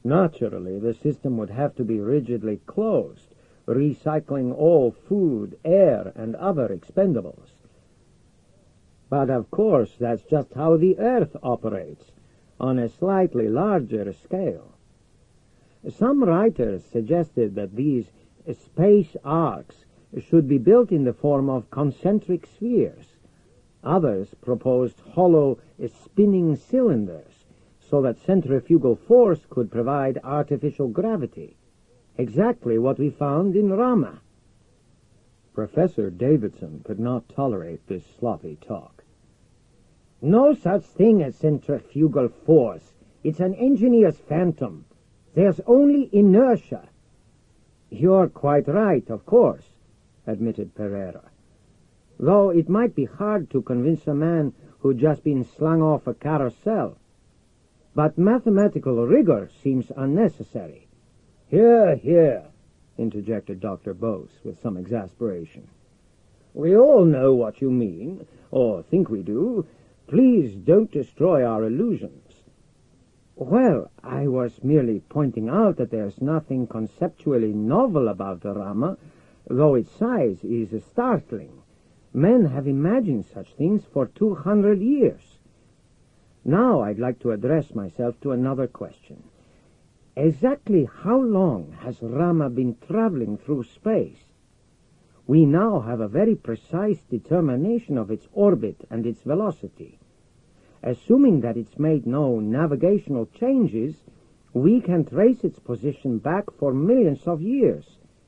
Naturally, the system would have to be rigidly closed, recycling all food, air, and other expendables. But of course, that's just how the Earth operates, on a slightly larger scale. Some writers suggested that these space arcs should be built in the form of concentric spheres. Others proposed hollow spinning cylinders, so that centrifugal force could provide artificial gravity. Exactly what we found in Rama. Professor Davidson could not tolerate this sloppy talk. No such thing as centrifugal force. It's an engineer's phantom. There's only inertia. You're quite right, of course, admitted Pereira. Though it might be hard to convince a man who'd just been slung off a carousel. But mathematical rigor seems unnecessary. Hear, hear, interjected Dr. Bose with some exasperation. We all know what you mean, or think we do. Please don't destroy our illusions. Well, I was merely pointing out that there's nothing conceptually novel about the Rama, though its size is startling. Men have imagined such things for 200 years. Now I'd like to address myself to another question. Exactly how long has Rama been traveling through space? We now have a very precise determination of its orbit and its velocity. Assuming that it's made no navigational changes, we can trace its position back for millions of years.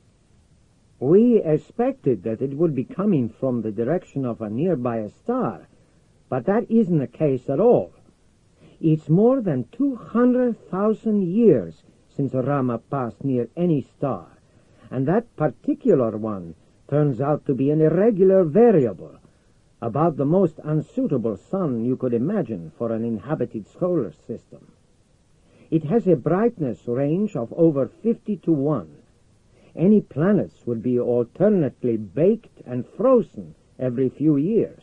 We expected that it would be coming from the direction of a nearby star, but that isn't the case at all. It's more than 200,000 years since Rama passed near any star, and that particular one turns out to be an irregular variable, about the most unsuitable sun you could imagine for an inhabited solar system. It has a brightness range of over 50 to 1. Any planets would be alternately baked and frozen every few years.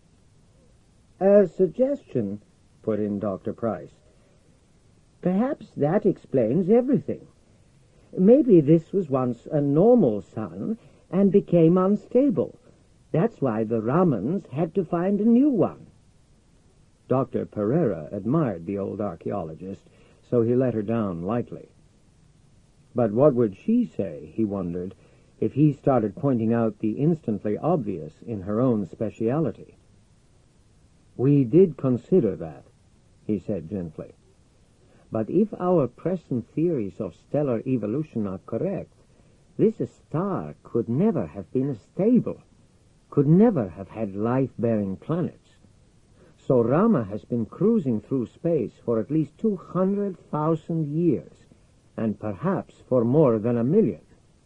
A suggestion, put in Dr. Price. Perhaps that explains everything. Maybe this was once a normal sun and became unstable. That's why the Ramans had to find a new one. Dr. Pereira admired the old archaeologist, so he let her down lightly. But what would she say, he wondered, if he started pointing out the instantly obvious in her own speciality? We did consider that, he said gently. But if our present theories of stellar evolution are correct, this star could never have been stable, could never have had life-bearing planets. So Rama has been cruising through space for at least 200,000 years, and perhaps for more than 1 million.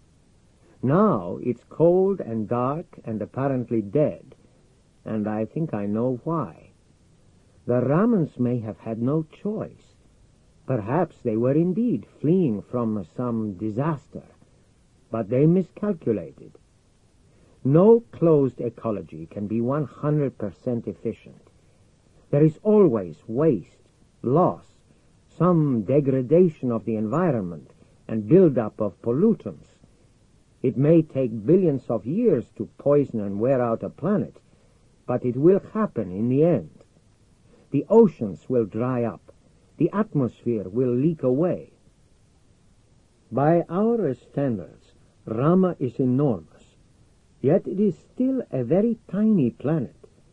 Now it's cold and dark and apparently dead, and I think I know why. The Ramans may have had no choice. Perhaps they were indeed fleeing from some disaster, but they miscalculated. No closed ecology can be 100% efficient. There is always waste, loss, some degradation of the environment, and build-up of pollutants. It may take billions of years to poison and wear out a planet, but it will happen in the end. The oceans will dry up. The atmosphere will leak away. By our standards, Rama is enormous. Yet it is still a very tiny planet.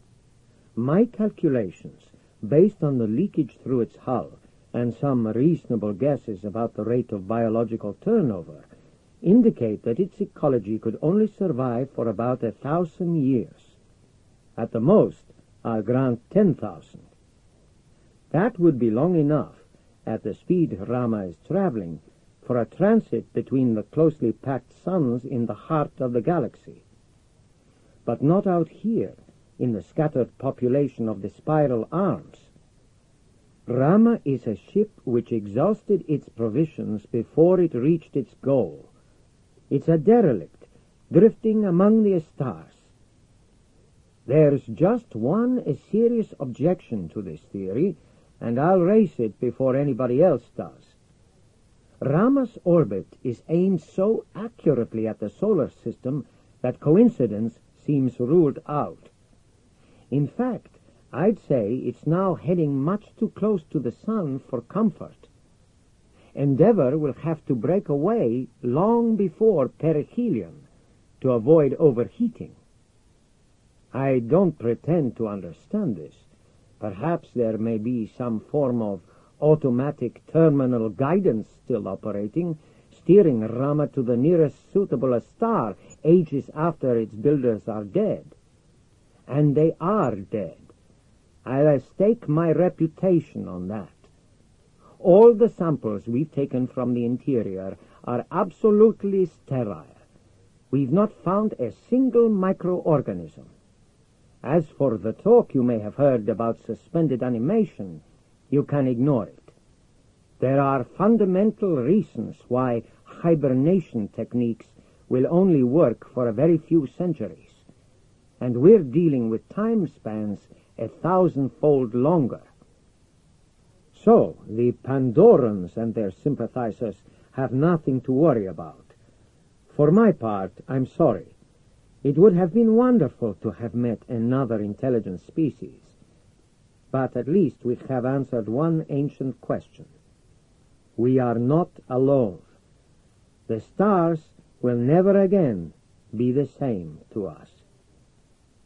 My calculations, based on the leakage through its hull and some reasonable guesses about the rate of biological turnover, indicate that its ecology could only survive for about 1,000 years. At the most, I'll grant 10,000. That would be long enough, at the speed Rama is traveling, for a transit between the closely packed suns in the heart of the galaxy. But not out here, in the scattered population of the spiral arms. Rama is a ship which exhausted its provisions before it reached its goal. It's a derelict, drifting among the stars. There's just one serious objection to this theory, and I'll raise it before anybody else does. Rama's orbit is aimed so accurately at the solar system that coincidence seems ruled out. In fact, I'd say it's now heading much too close to the sun for comfort. Endeavour will have to break away long before perihelion to avoid overheating. I don't pretend to understand this. Perhaps there may be some form of automatic terminal guidance still operating, steering Rama to the nearest suitable star ages after its builders are dead. And they are dead. I'll stake my reputation on that. All the samples we've taken from the interior are absolutely sterile. We've not found a single microorganism. As for the talk you may have heard about suspended animation, you can ignore it. There are fundamental reasons why hibernation techniques will only work for a very few centuries, and we're dealing with time spans 1,000-fold longer. So, the Pandorans and their sympathizers have nothing to worry about. For my part, I'm sorry. It would have been wonderful to have met another intelligent species. But at least we have answered one ancient question. We are not alone. The stars will never again be the same to us.